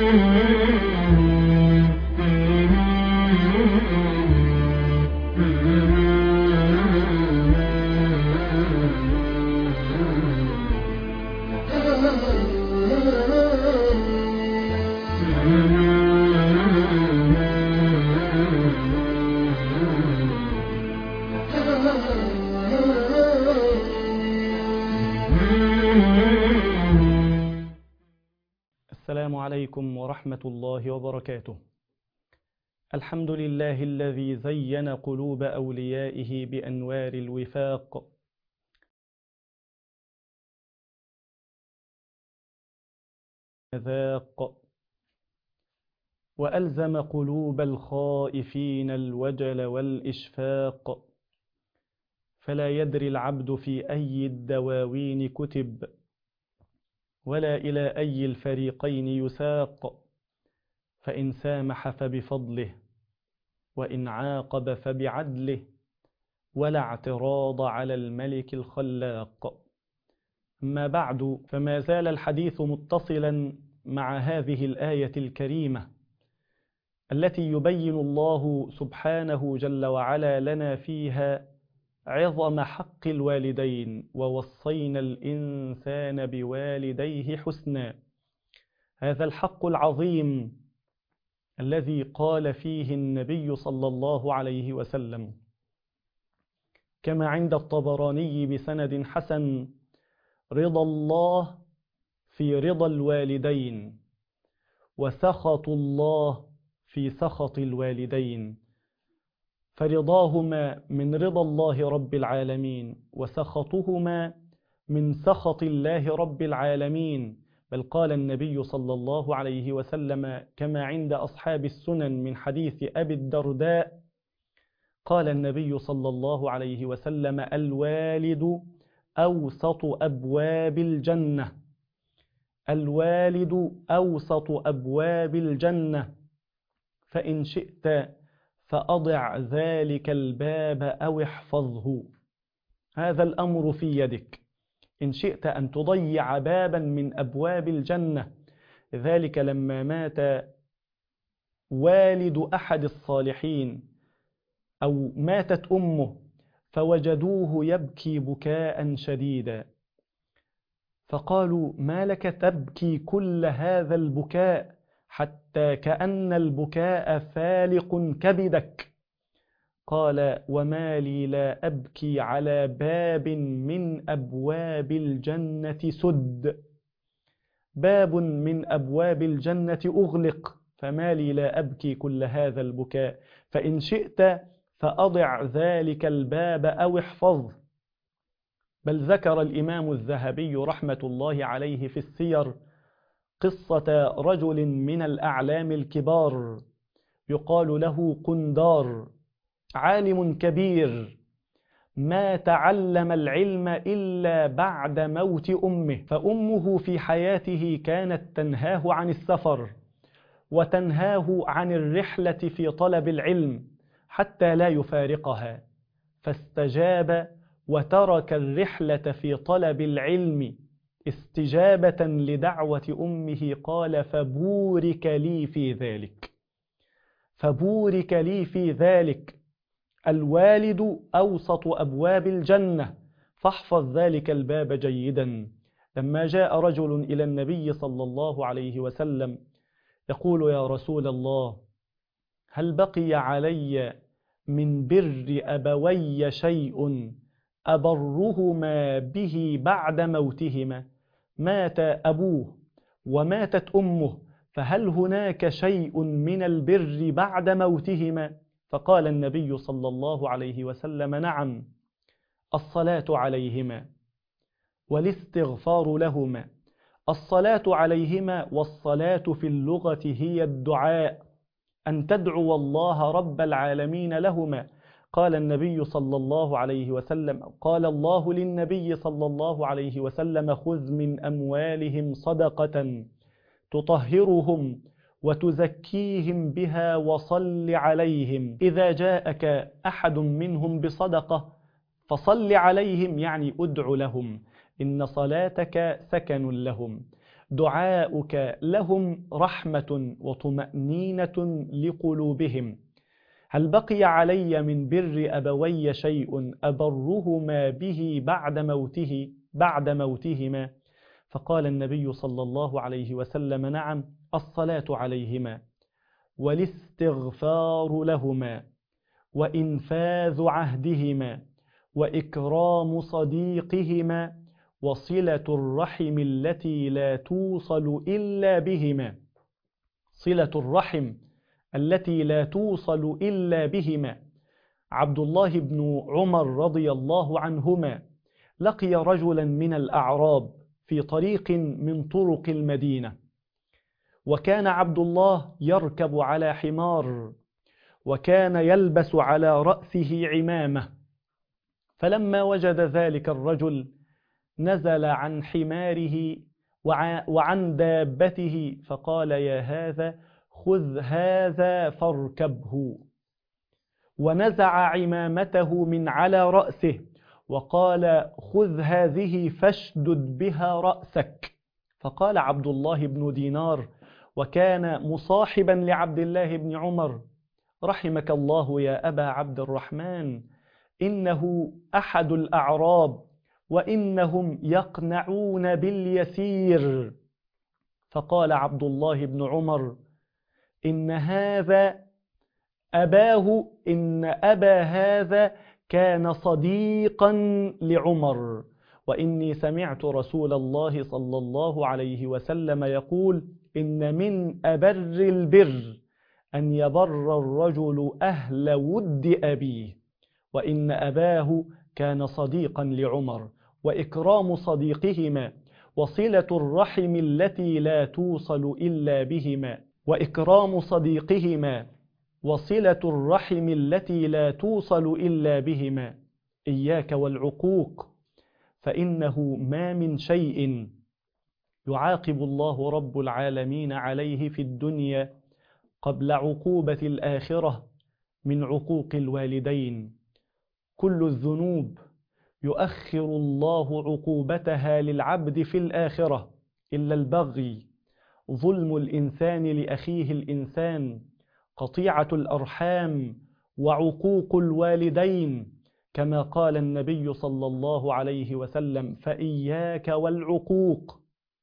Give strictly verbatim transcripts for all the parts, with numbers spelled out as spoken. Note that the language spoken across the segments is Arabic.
السلام عليكم ورحمة الله وبركاته. الحمد لله الذي زين قلوب أوليائه بأنوار الوفاق، ذاق وألزم قلوب الخائفين الوجل والإشفاق، فلا يدري العبد في أي الدواوين كتب ولا إلى أي الفريقين يساق، فإن سامح فبفضله وإن عاقب فبعدله، ولا اعتراض على الملك الخلاق. أما بعد، فما زال الحديث متصلا مع هذه الآية الكريمة التي يبين الله سبحانه جل وعلا لنا فيها عظم حق الوالدين، ووصينا الإنسان بوالديه حسنا. هذا الحق العظيم الذي قال فيه النبي صلى الله عليه وسلم كما عند الطبراني بسند حسن: رضا الله في رضا الوالدين، وسخط الله في سخط الوالدين، فرضاهما من رضا الله رب العالمين، وسخطهما من سخط الله رب العالمين. بل قال النبي صلى الله عليه وسلم كما عند أصحاب السنن من حديث أبي الدرداء، قال النبي صلى الله عليه وسلم: الوالد أوسط أبواب الجنة، الوالد أوسط أبواب الجنة، فإن شئت فأضع ذلك الباب أو احفظه. هذا الأمر في يدك، إن شئت أن تضيع بابا من أبواب الجنة. ذلك لما مات والد أحد الصالحين أو ماتت أمه فوجدوه يبكي بكاء شديدا، فقالوا: ما لك تبكي كل هذا البكاء حتى كأن البكاء فالق كبدك؟ قال: وما لي لا أبكي على باب من أبواب الجنة سد، باب من أبواب الجنة أغلق، فما لي لا أبكي كل هذا البكاء، فإن شئت فأضع ذلك الباب أو احفظه. بل ذكر الإمام الذهبي رحمة الله عليه في السير قصة رجل من الأعلام الكبار يقال له قندار، عالم كبير ما تعلم العلم إلا بعد موت أمه، فأمه في حياته كانت تنهاه عن السفر وتنهاه عن الرحلة في طلب العلم حتى لا يفارقها، فاستجاب وترك الرحلة في طلب العلم استجابة لدعوة أمه. قال: فبورك لي في ذلك، فبورك لي في ذلك. الوالد أوسط أبواب الجنة، فاحفظ ذلك الباب جيدا. لما جاء رجل إلى النبي صلى الله عليه وسلم يقول: يا رسول الله، هل بقي علي من بر أبوي شيء أبرهما به بعد موتهما؟ مات أبوه وماتت أمه، فهل هناك شيء من البر بعد موتهما؟ فقال النبي صلى الله عليه وسلم: نعم، الصلاة عليهما والاستغفار لهما. الصلاة عليهما، والصلاة في اللغة هي الدعاء، أن تدعو الله رب العالمين لهما. قال النبي صلى الله عليه وسلم، قال الله للنبي صلى الله عليه وسلم: خذ من أموالهم صدقة تطهرهم وتزكيهم بها وصل عليهم. إذا جاءك أحد منهم بصدقة فصل عليهم، يعني أدع لهم، إن صلاتك سكن لهم. دعاؤك لهم رحمة وطمأنينة لقلوبهم. هل بقي علي من بر أبوي شيء أبرهما به بعد موته بعد موتهما؟ فقال النبي صلى الله عليه وسلم: نعم، الصلاة عليهما، والاستغفار لهما، وإنفاذ عهدهما، وإكرام صديقهما، وصلة الرحم التي لا توصل إلا بهما صلة الرحم التي لا توصل إلا بهما. عبد الله بن عمر رضي الله عنهما لقي رجلا من الأعراب في طريق من طرق المدينة، وكان عبد الله يركب على حمار، وكان يلبس على رأسه عمامة. فلما وجد ذلك الرجل نزل عن حماره وعن دابته فقال: يا هذا خذ هذا فاركبه، ونزع عمامته من على رأسه وقال: خذ هذه فاشدد بها رأسك. فقال عبد الله بن دينار، وكان مصاحبا لعبد الله بن عمر: رحمك الله يا أبا عبد الرحمن، إنه أحد الأعراب وإنهم يقنعون باليسير. فقال عبد الله بن عمر: إن هذا أباه إن أبا هذا كان صديقا لعمر، وإني سمعت رسول الله صلى الله عليه وسلم يقول: إن من أبر البر أن يبر الرجل أهل ود أبيه، وإن أباه كان صديقا لعمر، وإكرام صديقهما، وصلة الرحم التي لا توصل إلا بهما وإكرام صديقهما وصلة الرحم التي لا توصل إلا بهما. إياك والعقوق، فإنه ما من شيء يعاقب الله رب العالمين عليه في الدنيا قبل عقوبة الآخرة من عقوق الوالدين. كل الذنوب يؤخر الله عقوبتها للعبد في الآخرة إلا البغي، ظلم الإنسان لأخيه الإنسان، قطيعة الأرحام، وعقوق الوالدين، كما قال النبي صلى الله عليه وسلم: فإياك والعقوق.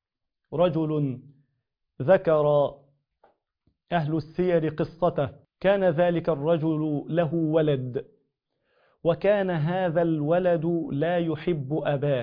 رجل ذكر أهل السير قصته، كان ذلك الرجل له ولد، وكان هذا الولد لا يحب أباه،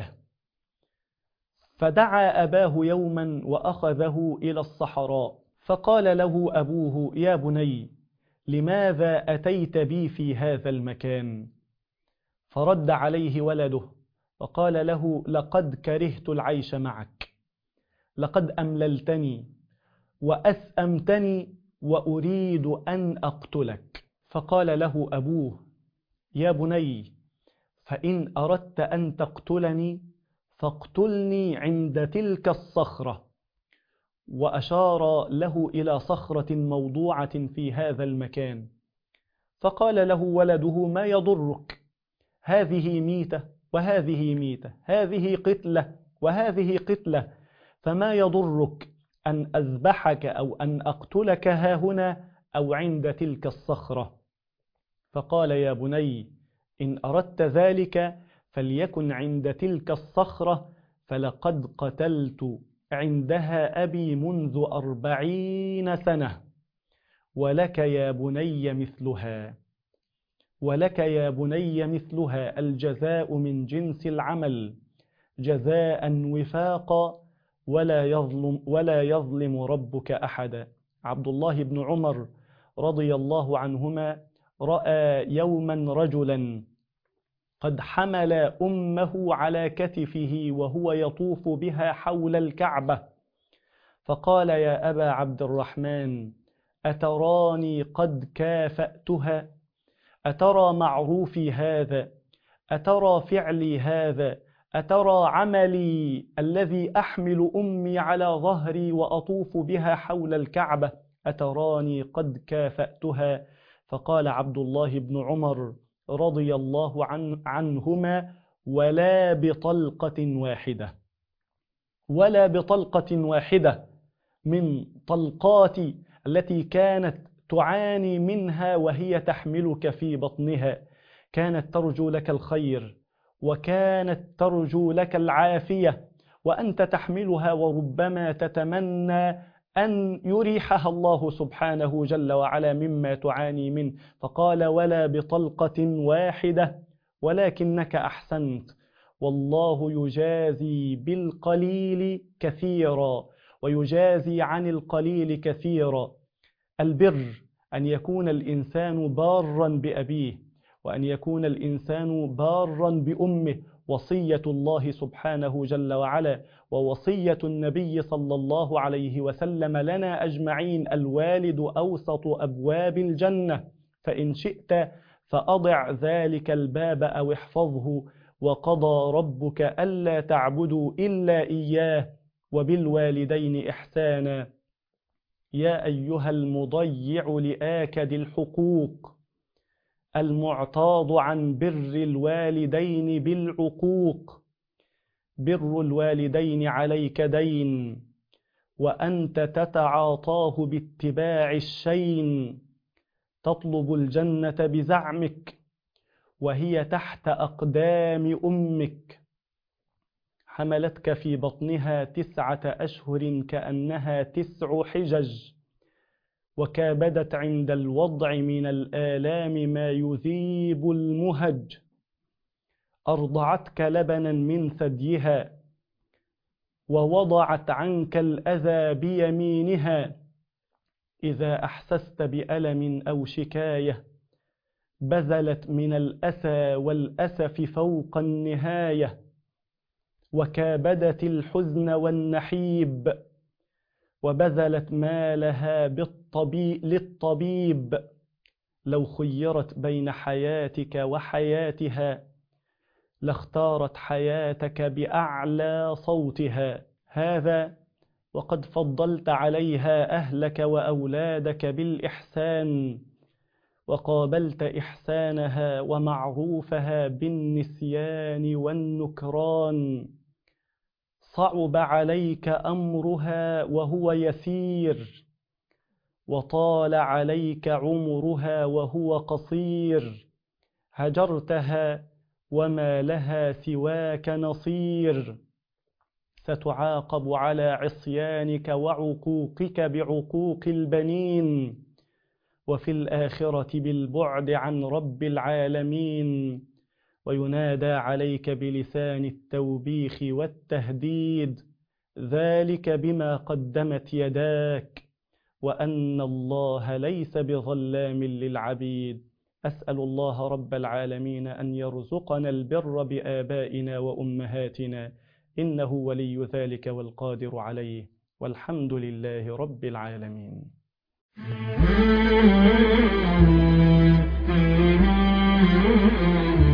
فدعا أباه يوما وأخذه إلى الصحراء، فقال له أبوه: يا بني، لماذا أتيت بي في هذا المكان؟ فرد عليه ولده وقال له: لقد كرهت العيش معك، لقد أمللتني وأسأمتني وأريد أن أقتلك. فقال له أبوه: يا بني، فإن أردت أن تقتلني فاقتلني عند تلك الصخرة. وأشار له إلى صخرة موضوعة في هذا المكان. فقال له ولده: ما يضرك؟ هذه ميتة وهذه ميتة، هذه قتلة وهذه قتلة، فما يضرك أن أذبحك أو أن أقتلك ها هنا أو عند تلك الصخرة؟ فقال: يا بني، إن أردت ذلك فليكن عند تلك الصخرة، فلقد قتلت عندها أبي منذ أربعين سنة، ولك يا بني مثلها ولك يا بني مثلها الجزاء من جنس العمل، جزاء وفاقا، ولا يظلم, ولا يظلم ربك أحدا. عبد الله بن عمر رضي الله عنهما رأى يوما رجلا قد حمل أمه على كتفه وهو يطوف بها حول الكعبة، فقال: يا أبا عبد الرحمن، أتراني قد كافأتها؟ أترى معروفي هذا؟ أترى فعلي هذا؟ أترى عملي الذي أحمل أمي على ظهري وأطوف بها حول الكعبة؟ أتراني قد كافأتها؟ فقال عبد الله بن عمر رضي الله عن عنهما: ولا بطلقة واحدة. ولا بطلقة واحدة من طلقات التي كانت تعاني منها وهي تحملك في بطنها. كانت ترجو لك الخير، وكانت ترجو لك العافية، وأنت تحملها، وربما تتمنى أن يريحها الله سبحانه جل وعلا مما تعاني منه. فقال: ولا بطلقة واحدة، ولكنك أحسنت، والله يجازي بالقليل كثيرا، ويجازي عن القليل كثيرا. البر أن يكون الإنسان بارا بأبيه، وأن يكون الإنسان بارا بأمه، وصية الله سبحانه جل وعلا ووصية النبي صلى الله عليه وسلم لنا أجمعين: الوالد أوسط أبواب الجنة، فإن شئت فأضع ذلك الباب أو احفظه. وقضى ربك ألا تعبدوا إلا إياه وبالوالدين إحسانا. يا أيها المضيع لآكد الحقوق المعتاض عن بر الوالدين بالعقوق. بر الوالدين عليك دين، وأنت تتعاطاه باتباع الشين. تطلب الجنة بزعمك وهي تحت أقدام أمك. حملتك في بطنها تسعة أشهر كأنها تسع حجج، وكابدت عند الوضع من الآلام ما يذيب المهج. أرضعتك لبنا من ثديها، ووضعت عنك الأذى بيمينها. إذا أحسست بألم أو شكاية بذلت من الأسى والأسف فوق النهاية، وكابدت الحزن والنحيب، وبذلت مالها بالطبيب للطبيب. لو خيرت بين حياتك وحياتها لاختارت حياتك بأعلى صوتها. هذا وقد فضلت عليها أهلك وأولادك بالإحسان، وقابلت إحسانها ومعروفها بالنسيان والنكران. صعب عليك أمرها وهو يسير، وطال عليك عمرها وهو قصير. هجرتها وما لها سواك نصير. ستعاقب على عصيانك وعقوقك بعقوق البنين، وفي الآخرة بالبعد عن رب العالمين. وينادى عليك بلسان التوبيخ والتهديد: ذلك بما قدمت يداك، وأن الله ليس بظلام للعبيد. أسأل الله رب العالمين أن يرزقنا البر بآبائنا وأمهاتنا، إنه ولي ذلك والقادر عليه، والحمد لله رب العالمين. Mm-hmm.